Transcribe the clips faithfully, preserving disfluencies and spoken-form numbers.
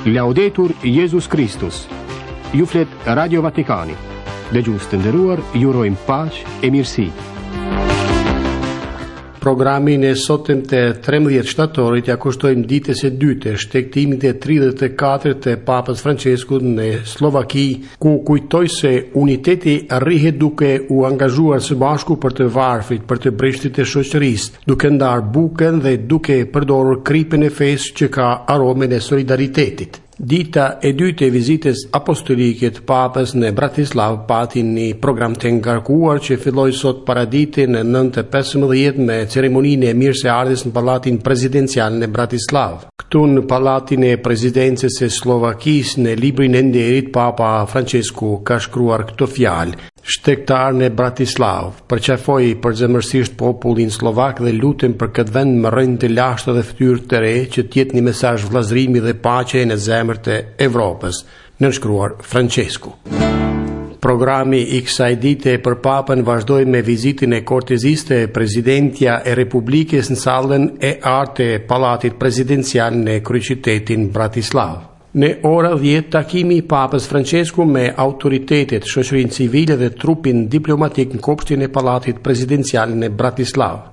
Laudetur Jesus Christus. Ju flet Radio Vatikani. Dëgjues të nderuar, ju urojmë paqë e mirësi. Programin e sotëm të tremëdhjetë shtatorit ja kushtojmë ditës së dytë shtektimit e tridhjetë e katërt të Papës Franceskut në Slovaki, ku kujtoi se uniteti rrihet duke u angazhuar së bashku për të varfrit, për të breshtit e shoqërisë, duke ndarë bukën dhe duke përdorur kripën e fesë që ka aromen e solidaritetit. Dita e dytë e vizitës apostolike të Papës në Bratislav pati një program të ngarkuar që filloi sot paradite në nëntë e pesëmbëdhjetë me ceremoninë e mirëseardhjes në Pallatin Presidencial në Bratislav. Këtu në Pallatin e Presidencës së Slovakisë në librin e nderit Papa Francesku ka shkruar këto fjalë: Shtektar në Bratislav, përqafoi përzemërsisht popullin slovak dhe lutem për këtë vend me rënë të lashtë dhe fytyrë të re që të jetë një mesazh vllazërimi dhe paqe në zemrat e Evropës, nënshkruar Francesku. Programi i kësaj dite për Papën vazhdoi me vizitën e korteziste e Presidentja e Republikës në sallën e artë e Pallatit Presidencial në kryeqytetin Bratislav. Në ora dhjetë takimi i Papës Francesku me autoritetet, shoqërinë civile dhe trupin diplomatik në kopshtin e Pallatit Presidencial në Bratislav.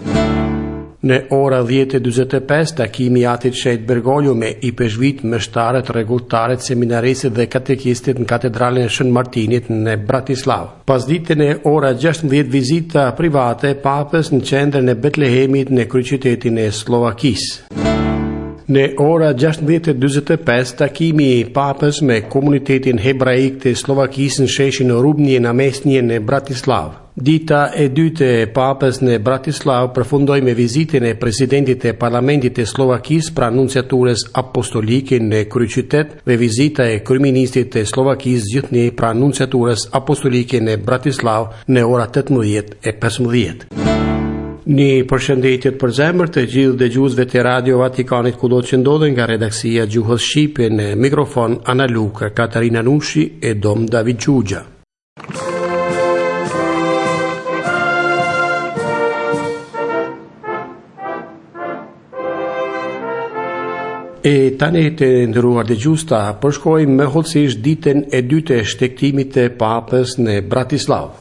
Në ora dhjetë e dyzet e pesë takimi i atit shet Bergoglio me i peshvit mështarët, rregulltarët, seminaristë dhe katekistët në katedralen e Shën Martinit në Bratislav. Pasditën e ora gjashtëdhjetë vizita private e Papës në qendrën e Betlehemit në kryeqytetin e Slovakisë. Në ora gjashtëdhjetë e dyzet e pesë takimi i Papës me komunitetin hebraik të Slovakisë në sheshin Rubnje në Mesnje në Bratislav. Dita e dytë e Papës në Bratislav përfundoi me vizitën e presidentit e Parlamentit të Slovakisë pra nunciaturës apostolike në kryeqytet dhe vizita e kryeministit të Slovakisë gjithnjë pra nunciaturës apostolike në Bratislav në ora tetëmbëdhjetë e pesëmbëdhjetë. Një përshëndetje për zemër të gjithë dëgjuesve të Radio Vatikanit kudo që ndodhen, nga redaksia Gjuhës Shqipe, në mikrofon Ana Luka, Katarina Nushi e Dom David Gjugja. E tani të nderuar dëgjues, ta përshkruajmë me hollësisht ditën e dytë e shtektimit të Papës në Bratislav.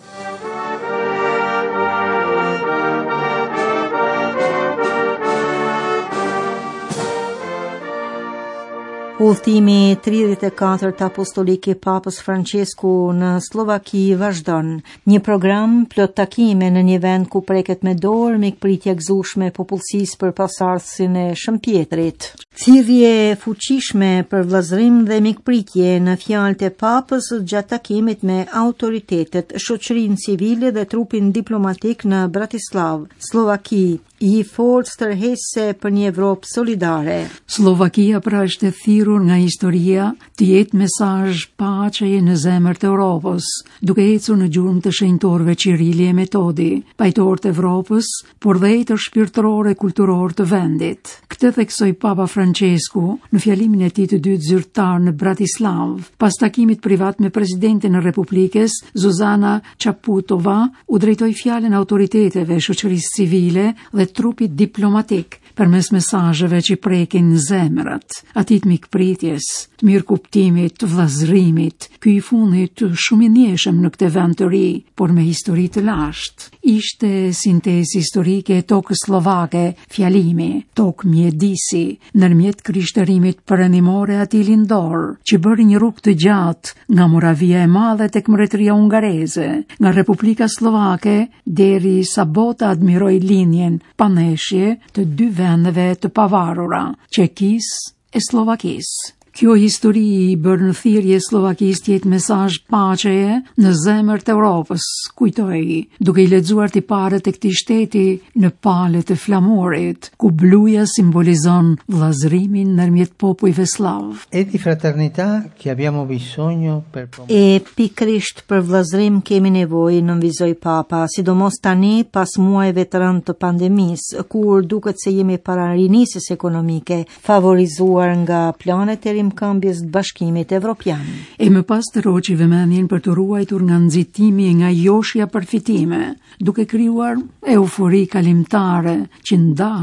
Udhëtimi tridhjetë e katërt apostolik i Papës Francesku në Slovaki vazhdon. Një program plot takime në një vend ku preket me dorë mikpritje gëzueshme popullsisë për pasardhësin e Shëmpjetrit. Thirrje fuqishme për vllazërim dhe mikpritje në fjalët e Papës gjatë takimit me autoritetet, shoqërinë civile dhe trupin diplomatik në Bratislav, Slovaki, i forcë tërheqëse për një Evropë solidare. Slovakia pra është e thirrur nga historia të jetë mesazh paqeje në zemrat e Evropës, duke ecur në gjurmë të shenjtorëve Cirili e Metodi, pajtorë të Evropës, por dhe të shpirtëror e kulturor të vendit. Këtë theksoi Papa Francesku në fjalimin e tij të dytë zyrtar në Bratislav, pas takimit privat me presidentin e Republikës, Zuzana Čaputova, u drejtoi fjalën autoriteteve, shoqërisë civile dhe trupit diplomatik përmes mesazheve që prekin në zemrat, atit mikpritjes, të mirë kuptimit, të vllazërimit, ky i fundit shumë i njëshëm në këtë vend të ri, por me histori të lashtë. Ishte sintezë historike e tokës slovake, fjalimi, tokë mjedisi, nërmjet krishtërimit perëndimore ati lindor, që bëri një rrugë të gjatë nga Moravia e Madhe tek Mbretëria Ungareze, nga Republika Slovake deri sa bota admiroi linjen paneshje të dy vendeve të pavarura, Çekisë e Slovakisë. Kjo histori i bërë në thirrje Slovakisë të jetë mesazh paqeje në zemrat e Evropës, kujtoi, duke i lexuar tiparët e këtij shteti në palët e flamurit, ku bluja simbolizon vllazërimin ndërmjet popujve slav. È di fraternità che abbiamo bisogno per E pikrisht për vllazërim kemi nevojë, nënvizoi Papa, sidomos tani pas muajve të rëndë të pandemisë, kur duket se jemi para rinisjes ekonomike, favorizuar nga planet e rimkëmbjes të Bashkimit Evropian. E më pas të roqi vëmendjen për të ruajtur nga nxitimi e nga joshja përfitime, duke krijuar eufori kalimtare që ndan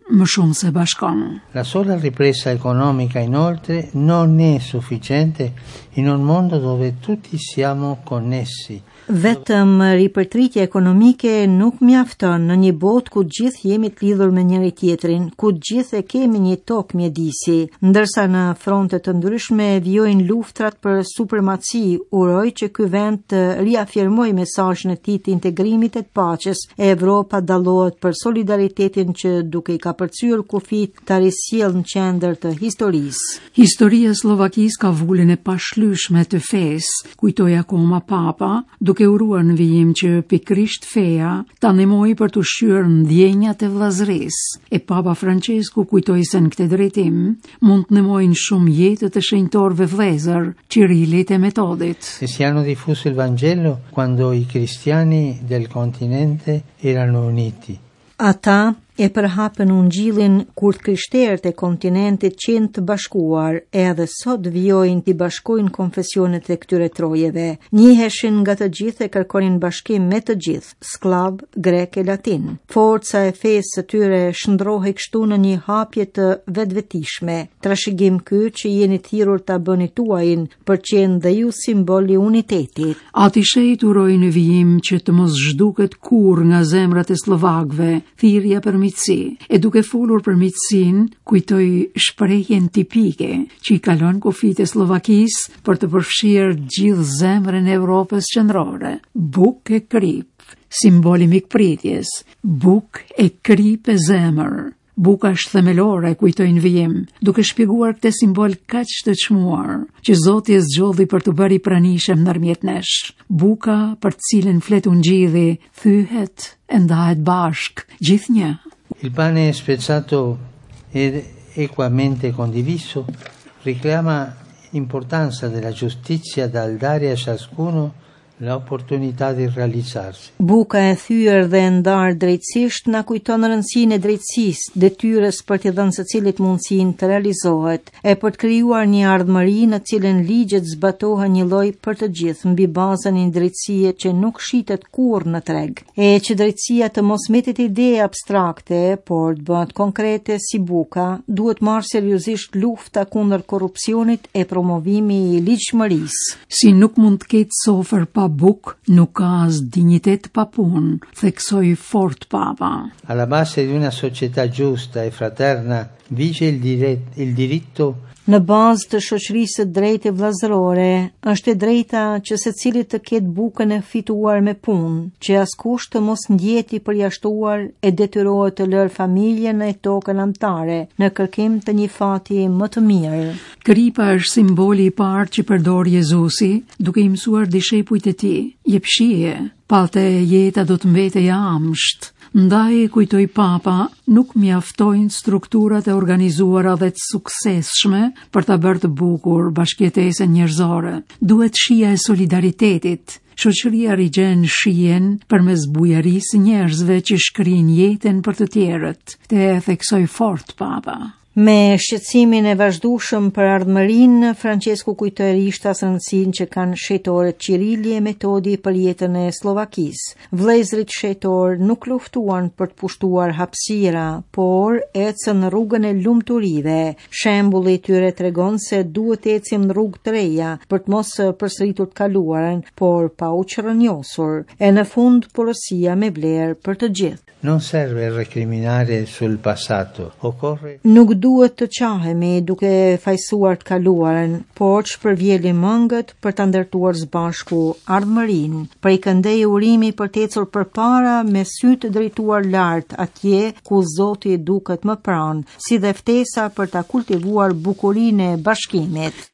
më shumë se bashkon. La sola ripresa economica, inoltre, non è sufficiente in un mondo dove tutti siamo connessi. Vetëm ripërtritje ekonomike nuk mjafton në një botë ku gjithë jemi të lidhur me njëri tjetrin, ku gjithë e kemi një tokë mjedisi, ndërsa në fronte të ndryshme vijojnë luftrat për supremaci. Uroj që ky vend të riafirmojë mesazhin e tij të integrimit e të paqes. Evropa dallohet për solidaritetin që duke i kapërcyer kufit ta risjell në qendër të historisë. Historia e Slovakisë ka vullin e pashlyeshme të fesë, kujtoi akoma Papa, duke e uruar në vijim që pikrisht feja ta ndihmoi për të shqyrë ndjenjat e vllazërisë. E Papa Francesku kujtoi se në këtë drejtim mund të ndihmojnë shumë jetët e shenjtorëve vëllezër, Cirilit e Metodit. E si hanno diffuso il Vangelo quando i cristiani del continente erano uniti. Ata e përhapën ungjillin kur të krishterët e kontinentit qenë të bashkuar, edhe sot vijojnë të bashkojnë konfesionet e këtyre trojeve. Njiheshin nga të gjithë e kërkonin bashkim me të gjithë, sklav, grek e latin. Forca e fesë së tyre shndrohej kështu në një hapje të vetvetishme. Trashëgim ky që jeni thirrur ta bëni tuajin, për qenë dhe ju simbol i unitetit. Atishej uroi në vijim që të mos zhduket kurrë nga zemrat e slovakëve, thirrja për e duke folur për miqësinë, kujtoi shprehjen tipike që i kalon kufit e Slovakisë për të përfshirë gjithë zemrën e Evropës qendrore. Buk e krip, simboli mikpritjes, buk e krip e zemër. Buka është themelore, kujtoi në vijim, duke shpjeguar këtë simbol kaq të çmuar, që Zoti e zgjodhi për të bërë i pranishëm ndërmjet nesh. Buka për të cilën flet ungjilli thyhet e ndahet bashk, gjithnjë. Il pane spezzato ed equamente condiviso reclama importanza della giustizia dal dare a ciascuno l'opportunità di realizzarsi. Buka e thyer dhe e ndarë drejtësisht na kujton rëndësinë e drejtësisë, detyrës për të dhënë secilit mundësinë të realizohet, e për të krijuar një ardhmëri në të cilën ligjet zbatohen një lloj për të gjithë, mbi bazën e një drejtësie që nuk shitet kurrë në treg, e që drejtësia të mos mbetet ide abstrakte, por të bëhet konkrete si buka, duhet marrë seriozisht lufta kundër korrupsionit e promovimi i ligjshmërisë. Si nuk mund të ketë sofër pa buk, nuk ka as dignitet pa punë, theksoi fort Papa. Alla base di una società giusta e fraterna vige il, diret- il diritto. Në bazë të shoqërisë së drejtë vllazërore, është e drejta që secilit të ketë bukën e fituar me punë, që askush të mos ndjeti i përjashtuar e detyrohet të lërë familjen e tokën anëtare në kërkim të një fati më të mirë. Kripa është simboli i parë që përdor Jezusi, duke i mësuar dishepujt e tij: jep shije, palte jeta do të mbetej amsht. Ndaj, kujtoi Papa, nuk mjaftojnë strukturat e organizuara dhe të suksesshme për ta bërë të bukur bashkëjetesën njerëzore. Duhet shija e solidaritetit. Shoqëria rigjen shijen përmes bujarisë njerëzve që shkrin jetën për të tjerët. Te e theksoi fort Papa. Me shqetësimin e vazhdueshëm për ardhmërinë, Francesku kujtoi rishtas rëndësinë që kanë shejtorët Cirili e Metodi për jetën e Slovakisë. Vëllezërit shejtor nuk luftuan për të pushtuar hapësira, por ecën në rrugën e lumturive. Shembulli i tyre tregon se duhet të ecim në rrugë të reja për të mos përsëritur të kaluarën, por pa u qërënjosur. E në fund porosia me vlerë për të gjithë. Non serve recriminare sul passato, occorre. Nuk duhet të qahemi duke fajsuar të kaluarën, por që përvjeli mëngët për të ndërtuar së bashku ardhmërinë, për i këndej urimi për të ecur përpara me sy të drejtuar lart atje ku Zoti duket më pranë, si dhe ftesa për ta kultivuar bukurinë e bashkimit.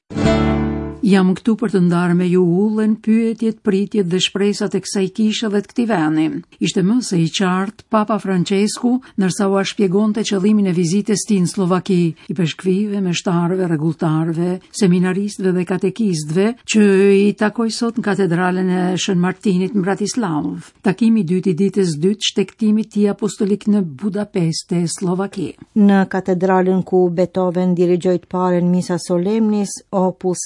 Jam këtu për të ndarë me ju ullën, pyetjet, pritjet dhe shpresat e kësaj kishe dhe të këtij vendi. Ishte më se i qartë Papa Francesku, ndërsa u shpjegonte qëllimin e vizitës tij në Slovaki, i peshkvive, meshtarëve, rregulltarëve, seminaristëve dhe katekistëve, që i takoi sot në katedralen e Shën Martinit në Bratislav. Takimi i dytë i ditës dytë shtektimit të tij apostolik në Budapest, e Slovaki. Në katedralen ku Beethoven dirigjoi të parën misa solemnis, opus njëqind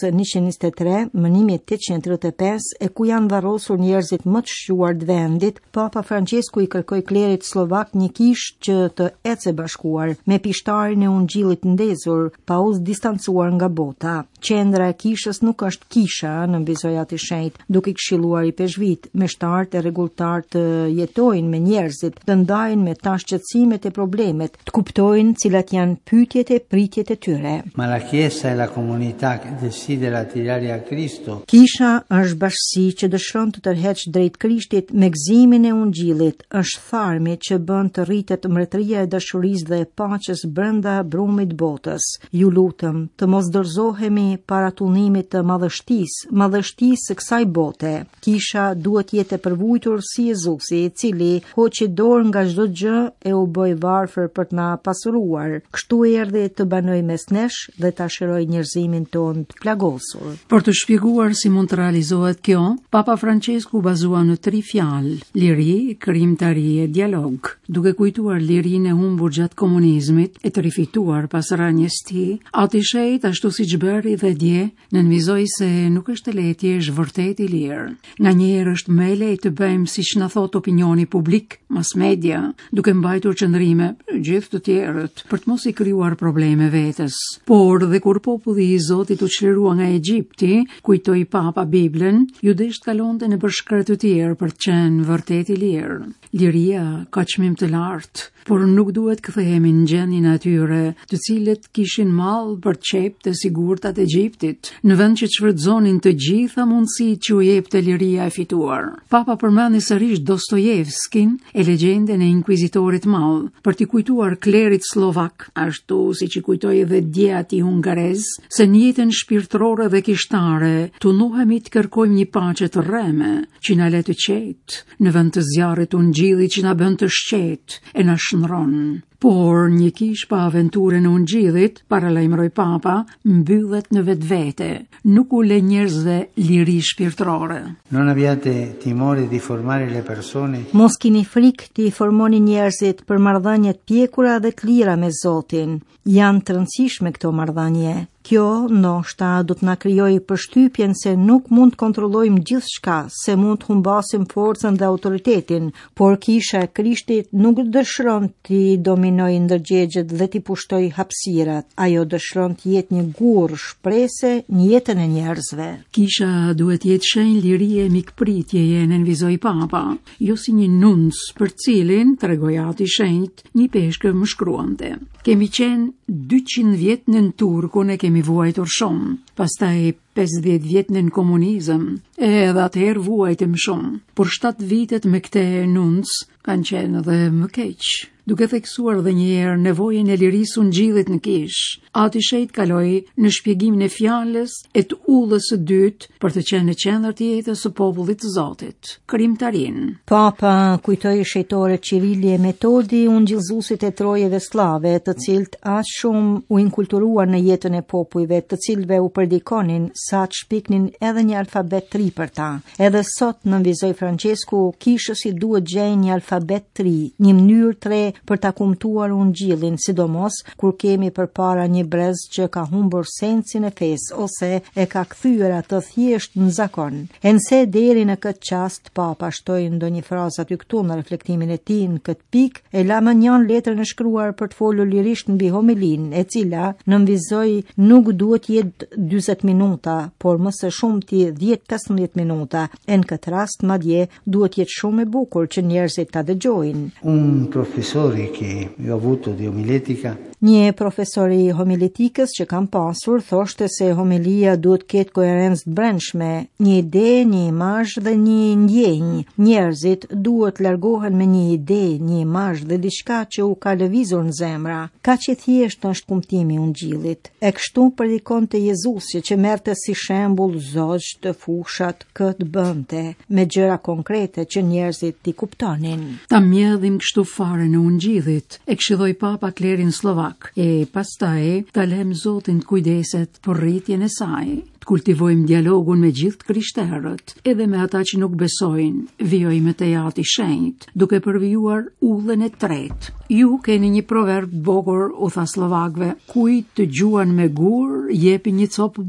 njëzet e tre, mënimi tetëqind e tridhjet e pesë, e ku janë varrosur njerëzit më të shquar të vendit, Papa Francesku i kërkoi klerit slovak një kishë që të ecë bashkuar me pishtarin e ungjillit ndezur, pa u distancuar nga bota. Qendra e kishës nuk është kisha, në mbizojat i shenjtë, duke këshilluar i peshvit, me shtartë e rregulltar të jetojnë me njerëzit, të ndajnë me tash qetësimet e problemet, të kuptojnë cilat janë pyetjet e pritjet e tyre. Ma la Chiesa e la comunità che desidera tirare a Cristo. Kisha është bashkësi që dëshiron të tërheqë drejt Krishtit me gëzimin e ungjillit, është tharmi që bën të rritet mbretëria e dashurisë dhe e paqes brenda brumit botës. Ju lutem të mos dorëzohemi para tullnimit të madhështisë, madhështisë së kësaj bote. Kisha duhet jetë e përvujtur si Jezusi, i cili hoqi dorë nga çdo gjë e u bë varfër për të na pasuruar. Kështu erdhi të banoj mes nesh dhe ta shëroj njerëzimin tonë të plagosur. Për të shpjeguar si mund të realizohet kjo, Papa Francesku bazua në tri fjalë: liri, krijimtari e dialog. Duke kujtuar lirinë e humbur gjatë komunizmit e të rifituar pas rënies së tij, ati shejt ashtu siç bëri dhe dje, nënvizoi se nuk është e lehtë të jesh vërtet i lirë. Nganjëherë është më e lehtë të bëjmë siç na thot opinioni publik, mass media, duke mbajtur qëndrime gjithë të tjerët për të mos i krijuar probleme vetes. Por dhe kur populli i Zotit u çlirua nga Egjipti, kujtoi Papa Biblën, ju desh të kalonte në bashkërët të tjerë për të qenë vërtet i lirë. Liria ka çmim të lartë, por nuk duhet kthehemi në gjendjen e atyre të cilët kishin mall për të qepë të sigurtat e Egjiptit, në vend që shfrytëzonin të gjitha mundësitë që u jepte liria e fituar. Papa përmendi sërish Dostojevskin e legjendën e inkuizitorit madh, për t'i kujtuar klerit slovak, ashtu siç i kujtoi edhe dje atij hungarez, se në jetën shpirtërore dhe kishtare tunohemi të kërkojmë një paqe të rreme, që na le të qetë, në vend të zjarrit ungjillit që na bën të shqetë e na shndron. Por një kish pa aventurën e ungjillit, paralajmëroi Papa, mbyllet në vetvete, nuk u le njerëzve liri shpirtërore. Non abbiate timore di formare le persone. Mos keni frikë të i formoni njerëzit për marrëdhënie të pjekura dhe të lira me Zotin. Janë të rëndësishme këto marrëdhënie. Kjo ndoshta do të na krijojë përshtypjen se nuk mund të kontrollojmë gjithçka, se mund të humbasim forcën dhe autoritetin, por kisha e Krishtit nuk dëshiron të dominojë ndërgjegjet dhe të pushtoj hapësirat. Ajo dëshiron të jetë një gurr shprese në jetën e njerëzve. Kisha duhet jetë shenjë lirie e mikpritjeje, nënvizoi Papa, jo si një nunc për cilin, tregoi ati shenjtë, një peshkë më shkruante. Kemi qenë dyqind vjet në Turkun e kemi vuajtur shumë, pastaj pesëdhjetë vjet në komunizëm, edhe atëherë vuajtëm shumë, por shtatë vitet me këtë nunc kanë qenë edhe më keq. Duke theksuar dhe njëherë nevojën e lirisë ungjillit në kish, ati shejt kaloi në shpjegimin e fjalës e të udhës së dytë për të qenë në qendër të jetës së popullit të Zotit, krijimtarin. Papa kujtoi shejtorët Cirili e Metodi, ungjillëzuesit e trojeve slave, të cilët aq shumë u inkulturuar në jetën e popujve, të cilëve u predikonin sa të shpiknin edhe një alfabet tri për ta. Edhe sot nënvizoi Francesku, kishës i duhet gjejnë një alfabet tri, një mënyrë tre për ta kumtuar ungjillin, sidomos kur kemi përpara një brez që ka humbur sensin e fesë ose e ka kthyer atë thjesht në zakon. Ense deri në këtë çast Papa shtoi ndonjë frazë aty këtu në reflektimin e tij në këtë pikë, e la më një letrën e shkruar për të folur lirisht mbi homilin, e cila nënvizoi nuk duhet jetë dyzet minuta, por më së shumti dhjetë pesëmbëdhjetë minuta. E në këtë rast madje duhet jetë shumë e bukur që njerëzit ta dëgjojnë. Un professore che io ho avuto di omiletica. Një profesor i homiletikës që kam pasur thoshte se homilia duhet ketë koherencë të brendshme, një ide, një imazh dhe një ndjenjë. Njerëzit duhet largohen me një ide, një imazh dhe diçka që u ka lëvizur në zemra. Kaq i thjeshtë është kuptimi i ungjillit. E kështu predikonte Jezusi, që merrte si shembull zogj të fushat këtë bënte, me gjëra konkrete që njerëzit i kuptonin. Ta mjedhim kështu fare në ungjillit, e këshilloi Papa klerin slovak. E pastaj ta lëm Zotin të kujdeset për rritjen e saj. Të kultivojmë dialogun me gjithë krishterët, edhe me ata që nuk besojnë, vijojmë te ati shenjtë, duke përvijuar udhën e tretë. Ju keni një proverb bogur, u tha slovakëve, kujt të gjuan me gur, jepi një copë buk.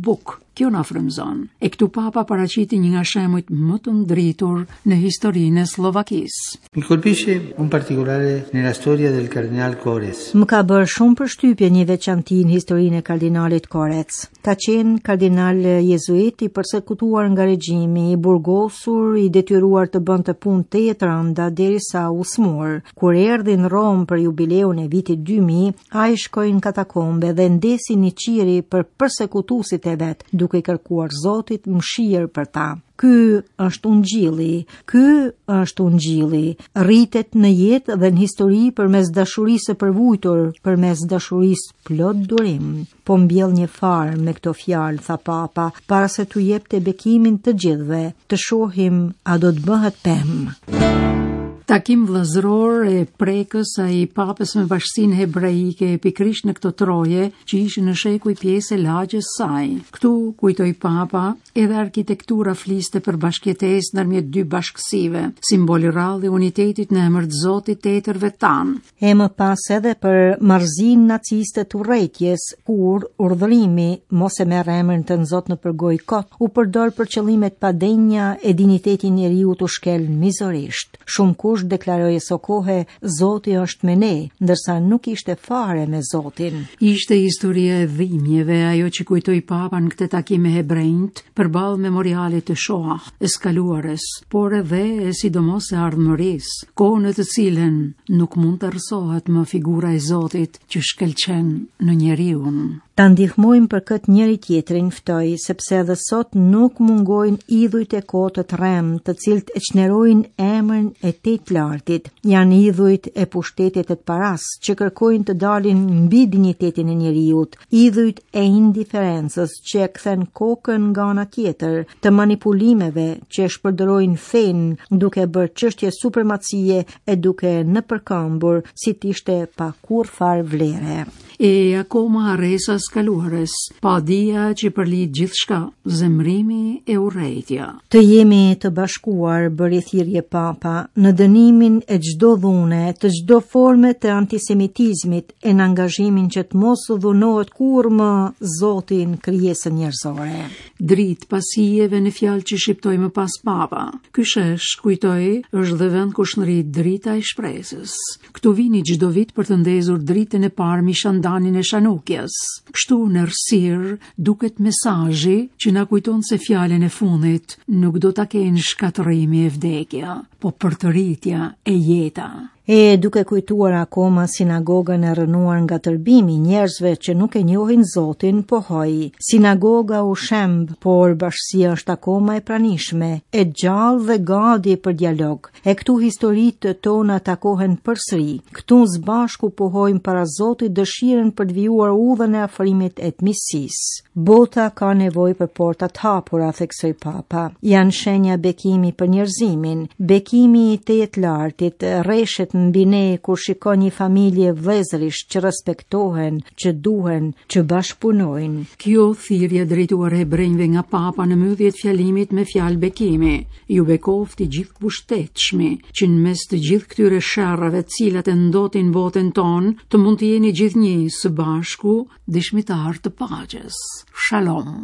Kjo na frymëzon. E këtu papa paraqiti një nga shemujt më të ndritur në historinë e Slovakisë. Mi colpisce un particolare nella storia del Cardinal Kores. Më ka bërë shumë përshtypje një veçanti në historinë e kardinalit Korec. Ka qenë kardinal jezuit i përsekutuar nga regjimi, i burgosur, i detyruar të bënte punë të rënda derisa u smur. Kur erdhi në Rom për jubileun e vitit dy mijë, ai shkoi në katakombe dhe ndesi një qiri për përsekutuesit e vet, duke i kërkuar Zotit mëshirë për ta. Ky është ungjilli, ky është ungjilli, rritet në jetë dhe në histori përmes dashurisë së përvujtur, përmes dashurisë plot durim. Po mbjell një farë me këto fjalë, tha papa, para se t'u jepte bekimin të gjithëve, të shohim a do të bëhet pemë. Takim vllazëror e prekës ai papës me bashkësinë hebraike pikrisht në këto troje që ishin në shekuj pjesë e lagjes saj. Këtu kujtoi papa edhe arkitektura fliste për bashkëtesë ndërmjet dy bashkësive, simbol i rrallë i unitetit në emër të Zotit të etërve tan. E më pas edhe për marrëzinë naciste të urrëties, kur urdhërimi mos e merr emrin të Zot në përgoj kot, u përdor për qëllimet pa denja e dinitetin e njeriu u shkel mizorisht. Shumë kush deklaroi së kohe Zoti është me ne, ndërsa nuk ishte fare me Zotin. Ishte historia e dhimbjeve ajo që kujtoi papa në këtë takim me hebrejt përballë memorialit të Shoah, e skaluarës, por edhe e sidomos e ardhmërisë, kohë në të cilën nuk mund të rrësohet më figura e Zotit që shkëlqen në njeriu. Ta ndihmojmë për këtë njëri tjetrin, ftoi, sepse edhe sot nuk mungojnë idhujt e kotë të rrem, të cilët e çnerojnë emrin e Të Lartit. Janë idhujt e pushtetit të paras, që kërkojnë të dalin mbi dinjitetin e njeriut, idhujt e indiferencës që e kthen kokën nga ana tjetër, të manipulimeve që e shpërdorin fen duke bërë çështje supremacie e duke në përkëmbur si t'ishte pa kur far vlere. E akoma harresa skaluarës, pa dia që përlit gjithçka, zemrimi e urrejtja. Të jemi të bashkuar, bëri thirrje papa, në dënimin e çdo dhune, të çdo forme të antisemitizmit, e në angazhimin që të mos u dhunohet kur më Zotin krijesën njerëzore. Dritë pasijeve në fjalë që shqiptoi më pas papa. Ky shesh, kujtoi, është dhe vend ku shndrit drita e shpresës. Këtu vini çdo vit për të ndezur dritën e parë Mishandanin e Shanukjes. Kështu në errësirë duket mesazhi që na kujton se fjalën e fundit nuk do ta kenë shkatërrimi e vdekja, po përtëritja e jeta. E duke kujtuar akoma sinagogën e rënuar nga tërbimi njerëzve që nuk e njohin Zotin, pohoi, sinagoga u shemb, por bashkësia është akoma e pranishme, e gjallë dhe gati për dialog. E këtu historitë tona takohen përsëri. Këtu së bashku pohojmë para Zotit dëshirën për të vijuar udhën e afërimit e të miqësisë. Bota ka nevojë për porta të hapura, theksoi papa. Janë shenja bekimi për njerëzimin, bekimi i Të Lartit, rreshet mbi ne kur shikon një familje vëllezërisht që respektohen, që duhen, që bashkëpunojnë. Kjo thirrje drejtuar hebrejve nga papa në mbyllje të fjalimit me fjalë bekimi, ju bekofti gjithë pushtetshmi, që në mes të gjithë këtyre sherrave të cilat e ndotin botën tonë, të mund të jeni gjithnjë së bashku dëshmitar të paqes. Shalom.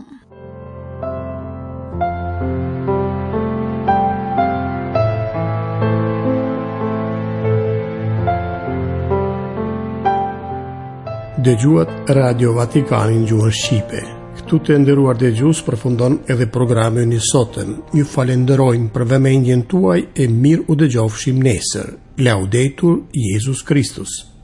Dëgjuat Radio Vatikanin gjuhën shqipe. Këtu të nderuar dëgjues, përfundon edhe programi i sotëm. Ju falenderojmë për vëmendjen tuaj e mirë u dëgjofshim nesër. Laudetur Jesus Christus.